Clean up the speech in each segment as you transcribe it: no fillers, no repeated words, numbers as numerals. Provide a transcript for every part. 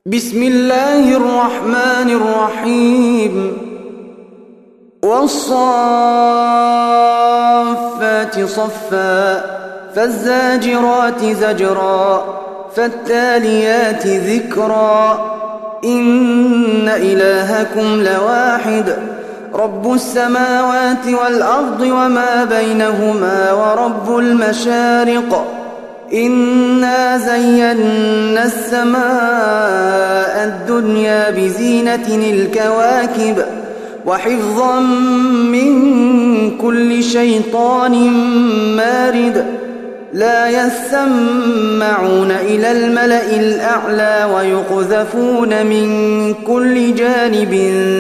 بسم الله الرحمن الرحيم والصافات صفا فالزاجرات زجرا فالتاليات ذكرا إن إلهكم لواحد رب السماوات والأرض وما بينهما ورب المشارق إنا زينا السماء الدنيا بزينة الكواكب وحفظا من كل شيطان مارد لا يسمعون إلى الملأ الأعلى ويقذفون من كل جانب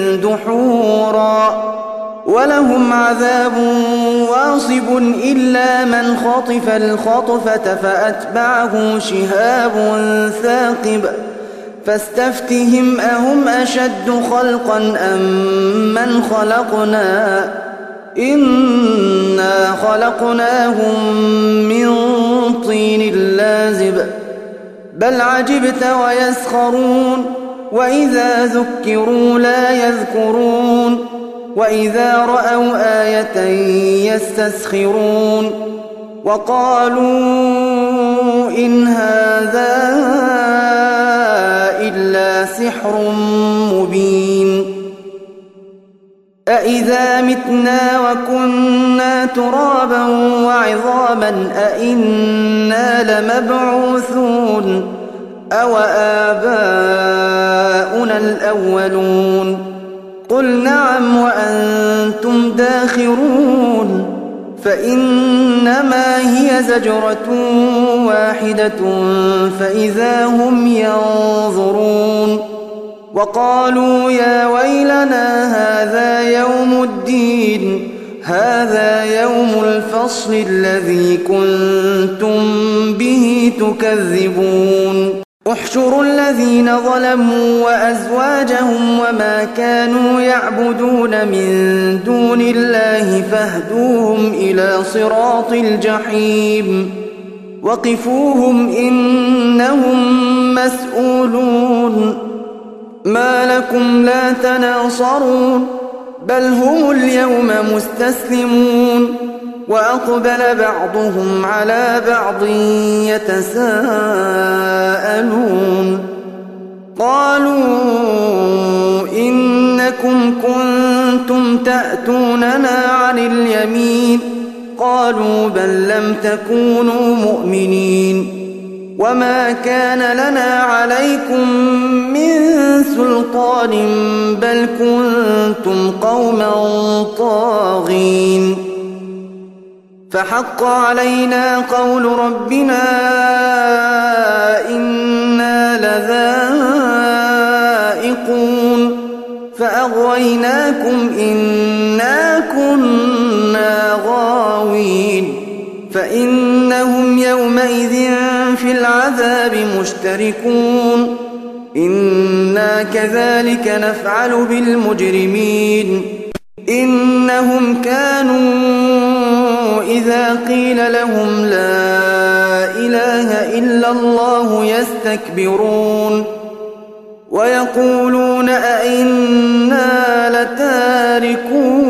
دحورا ولهم عذاب واصب إلا من خطف الخطفة فأتبعه شهاب ثاقب فاستفتهم أهم أشد خلقا أم من خلقنا إنا خلقناهم من طين لازب بل عجبت ويسخرون وإذا ذكروا لا يذكرون وإذا رأوا آية يستسخرون وقالوا إن هذا إلا سحر مبين أإذا متنا وكنا ترابا وعظاما أإنا لمبعوثون أو آباؤنا الأولون قل نعم وأنتم داخرون فإنما هي زجرة واحدة فإذا هم ينظرون وقالوا يا ويلنا هذا يوم الدين هذا يوم الفصل الذي كنتم به تكذبون احشروا الذين ظلموا وأزواجهم وما كانوا يعبدون من دون الله فاهدوهم إلى صراط الجحيم وقفوهم إنهم مسؤولون ما لكم لا تناصرون بل هم اليوم مستسلمون وأقبل بعضهم على بعض يتساءلون قالوا إنكم كنتم تأتوننا عن اليمين قالوا بل لم تكونوا مؤمنين وما كان لنا عليكم من سلطان بل كنتم قوما طاغين فحق علينا قول ربنا إنا لذائقون فأغويناكم إنا كنا غاوين فإنهم يومئذ في العذاب مشتركون إنا كذلك نفعل بالمجرمين إنهم كانوا إذا قيل لهم لا إله إلا الله يستكبرون ويقولون أئنا لتاركو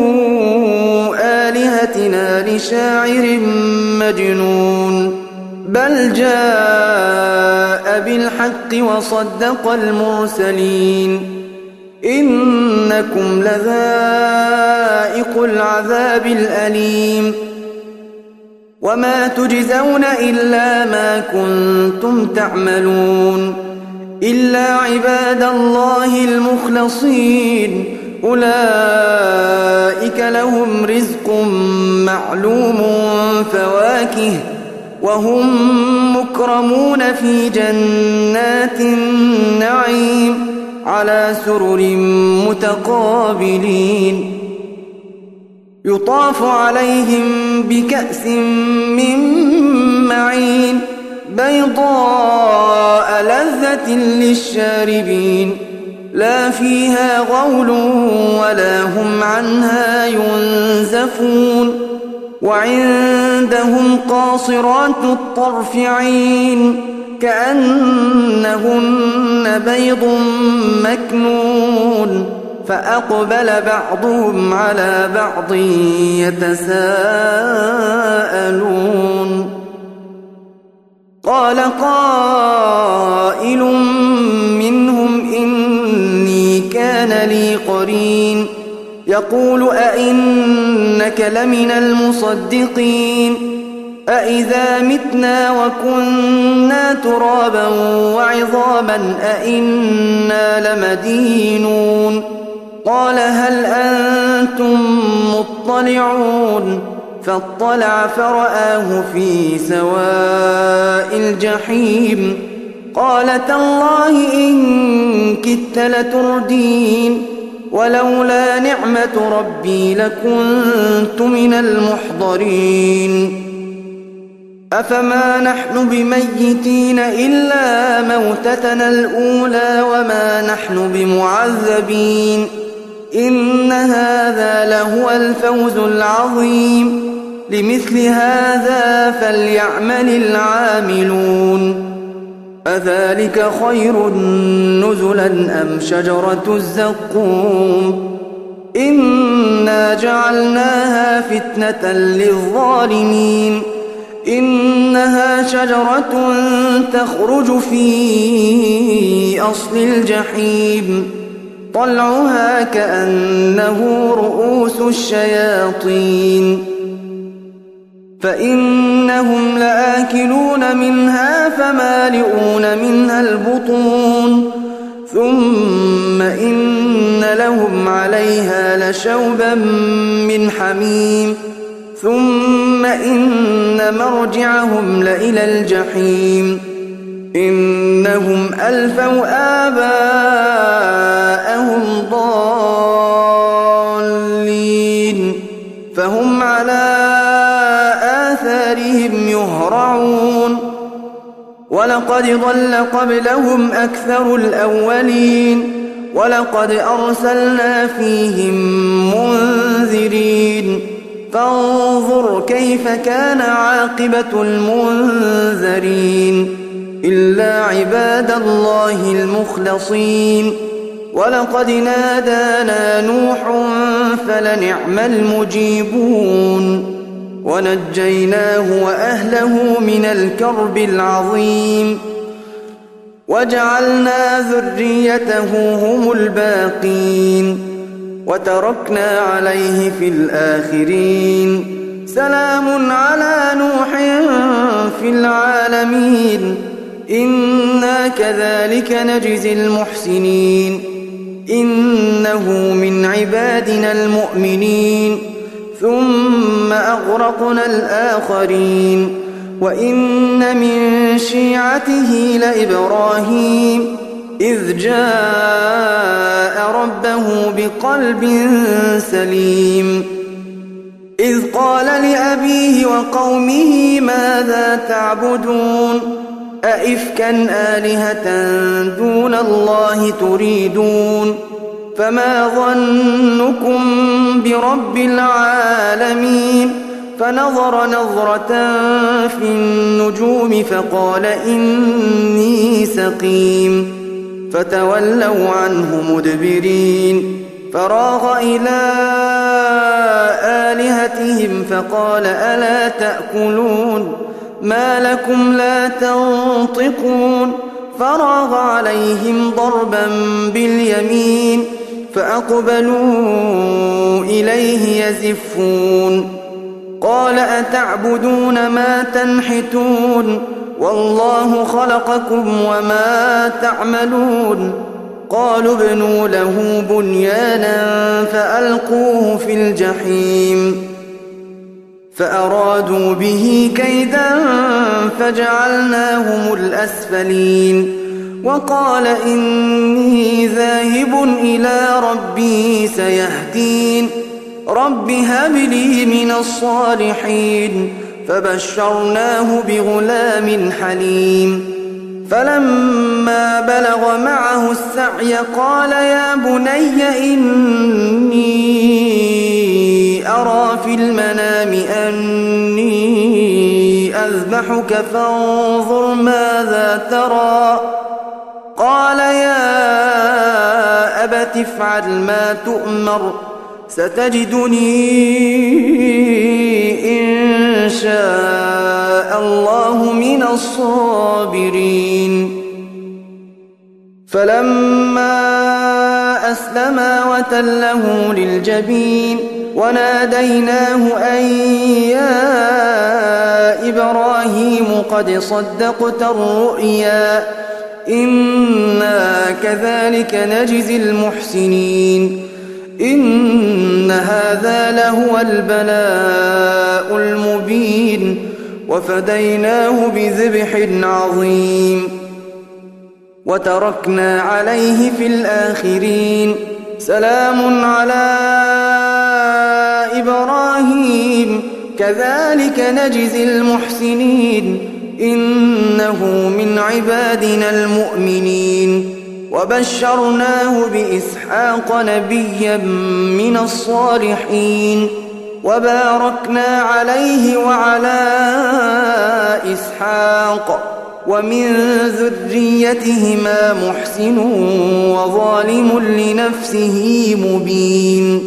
آلهتنا لشاعر مجنون بل جاء بالحق وصدق المرسلين إنكم لذائق العذاب الأليم وما تجزون إلا ما كنتم تعملون إلا عباد الله المخلصين أولئك لهم رزق معلوم فواكه وهم مكرمون في جنات النعيم على سرر متقابلين يطاف عليهم بكأس من معين بيضاء لذة للشاربين لا فيها غول ولا هم عنها ينزفون وعندهم قاصرات الطرف عين كأنهن بيض مكنون فأقبل بعضهم على بعض يتساءلون قال قائل منهم إني كان لي قرين يقول أئنك لمن المصدقين أئذا متنا وكنا ترابا وعظاما أئنا لمدينون قال هل أنتم مطلعون فاطلع فرآه في سواء الجحيم قال تالله إن كدت لتردين ولولا نعمة ربي لكنت من المحضرين أفما نحن بميتين إلا موتتنا الأولى وما نحن بمعذبين إن هذا لهو الفوز العظيم لمثل هذا فليعمل العاملون أذلك خير نزلا أم شجرة الزقوم إنا جعلناها فتنة للظالمين إنها شجرة تخرج في أصل الجحيم طلعها كأنه رؤوس الشياطين فإنهم لآكلون منها فمالئون منها البطون ثم إن لهم عليها لشوبا من حميم ثم إن مرجعهم لإلى الجحيم إنهم ألفوا آباءهم ضالين فهم على آثارهم يهرعون ولقد ضل قبلهم أكثر الأولين ولقد أرسلنا فيهم منذرين فانظر كيف كان عاقبة المنذرين إلا عباد الله المخلصين ولقد نادانا نوح فلنعم المجيبون ونجيناه وأهله من الكرب العظيم وجعلنا ذريته هم الباقين وتركنا عليه في الآخرين سلام على نوح في العالمين إنا كذلك نجزي المحسنين إنه من عبادنا المؤمنين ثم أغرقنا الآخرين وإن من شيعته لإبراهيم إذ جاء ربه بقلب سليم إذ قال لأبيه وقومه ماذا تعبدون أئفكا آلهة دون الله تريدون فما ظنكم برب العالمين فنظر نظرة في النجوم فقال إني سقيم فتولوا عنه مدبرين فراغ إلى آلهتهم فقال ألا تأكلون ما لكم لا تنطقون فراغ عليهم ضربا باليمين فأقبلوا إليه يزفون قال أتعبدون ما تنحتون والله خلقكم وما تعملون قالوا ابنوا له بنيانا فألقوه في الجحيم فأرادوا به كيدا فجعلناهم الأسفلين وقال إني ذاهب إلى ربي سيهدين رب هب لي من الصالحين فبشرناه بغلام حليم فلما بلغ معه السعي قال يا بني إني أرى في المنام أني أذبحك نذبحك فانظر ماذا ترى قال يا أبت افعل ما تؤمر ستجدني إن شاء الله من الصابرين فلما أسلما وتله للجبين وناديناه أن يا إبراهيم قد صدقت الرؤيا إنا كذلك نجزي المحسنين إن هذا لهو البلاء المبين وفديناه بذبح عظيم وتركنا عليه في الآخرين سلام على إبراهيم كذلك نجزي المحسنين إنه من عبادنا المؤمنين وبشرناه بإسحاق نبيا من الصالحين وباركنا عليه وعلى إسحاق ومن ذريتهما محسن وظالم لنفسه مبين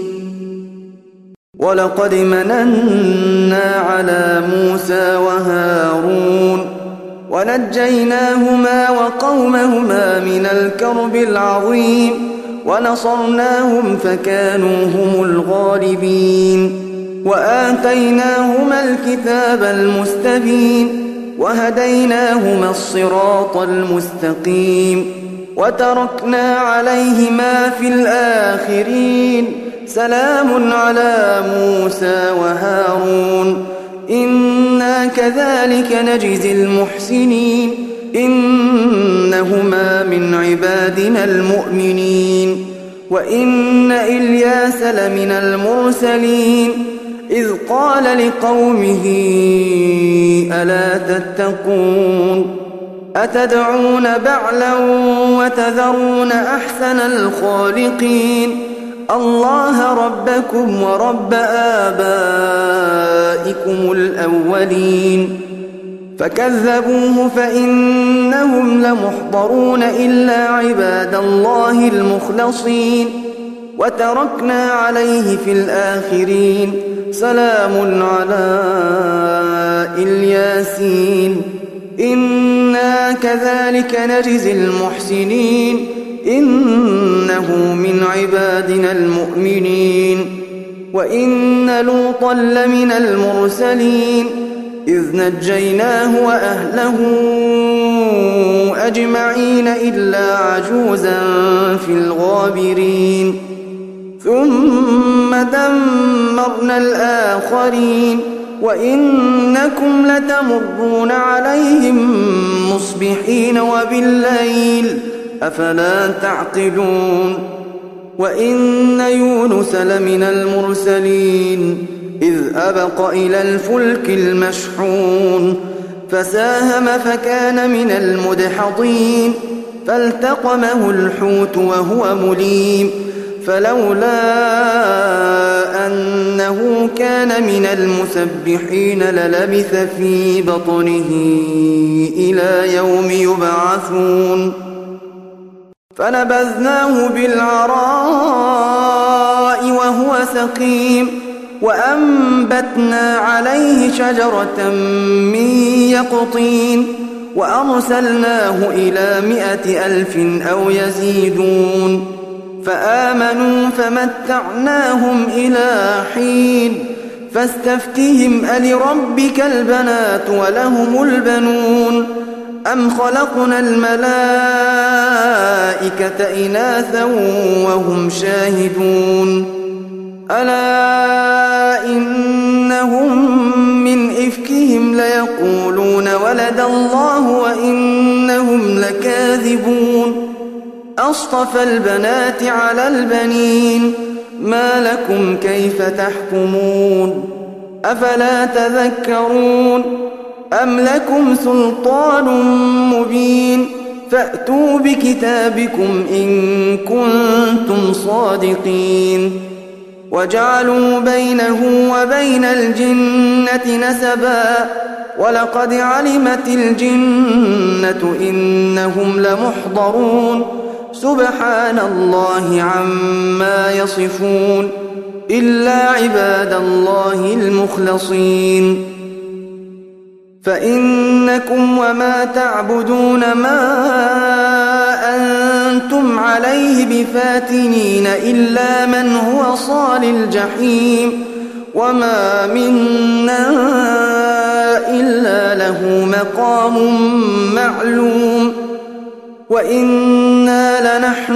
ولقد مننا على موسى وهارون ونجيناهما وقومهما من الكرب العظيم ونصرناهم فكانوا هم الغالبين وآتيناهما الكتاب المستبين وهديناهما الصراط المستقيم وتركنا عليهما في الآخرين سلام على موسى وهارون إنا كذلك نجزي المحسنين إنهما من عبادنا المؤمنين وإن إلياس لمن المرسلين إذ قال لقومه ألا تتقون أتدعون بعلا وتذرون أحسن الخالقين الله ربكم ورب آبائكم الأولين فكذبوه فإنهم لمحضرون إلا عباد الله المخلصين وتركنا عليه في الآخرين سلام على الياسين إنا كذلك نجزي المحسنين إنه من عبادنا المؤمنين وإن لوطا لمن المرسلين إذ نجيناه وأهله أجمعين إلا عجوزا في الغابرين ثم دمرنا الآخرين وإنكم لتمرون عليهم مصبحين وبالليل أفلا تعقلون وإن يونس لمن المرسلين إذ أبق إلى الفلك المشحون فساهم فكان من المدحضين فالتقمه الحوت وهو مليم فلولا أنه كان من المسبحين للبث في بطنه إلى يوم يبعثون فنبذناه بالعراء وهو سقيم وأنبتنا عليه شجرة من يقطين وأرسلناه إلى 100,000 أو يزيدون فآمنوا فمتعناهم إلى حين فاستفتهم ألربك البنات ولهم البنون أم خلقنا الملائكة إناثا وهم شاهدون ألا إنهم من إفكهم ليقولون ولد الله وإنهم لكاذبون أصطفى البنات على البنين ما لكم كيف تحكمون أفلا تذكرون أم لكم سلطان مبين فأتوا بكتابكم إن كنتم صادقين وجعلوا بينه وبين الجنة نسبا ولقد علمت الجنة إنهم لمحضرون سبحان الله عما يصفون إلا عباد الله المخلصين فإنكم وما تعبدون ما أنتم عليه بفاتنين إلا من هو صال الجحيم وما منا إلا له مقام معلوم وإنا لنحن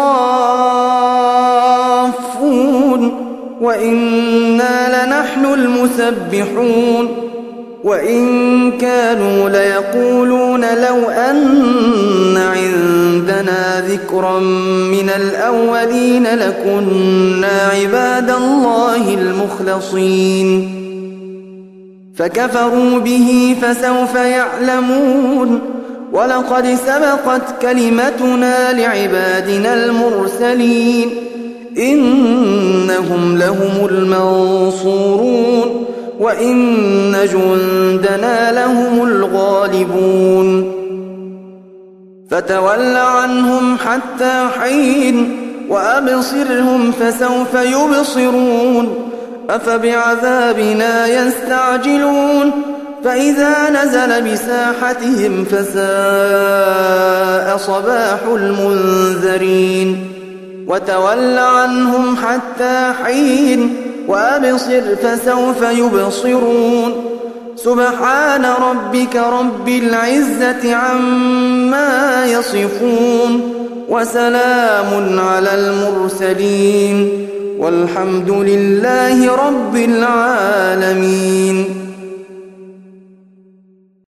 الصافون وإنا لنحن المسبحون وإن كانوا ليقولون لو أن عندنا ذكرا من الأولين لكنا عباد الله المخلصين فكفروا به فسوف يعلمون ولقد سبقت كلمتنا لعبادنا المرسلين إنهم لهم المنصورون وإن جندنا لهم الغالبون فتول عنهم حتى حين وأبصرهم فسوف يبصرون أفبعذابنا يستعجلون فإذا نزل بساحتهم فساء صباح المنذرين وتول عنهم حتى حين وأبصر فسوف يبصرون سبحان ربك رب العزة عما يصفون وسلام على المرسلين والحمد لله رب العالمين.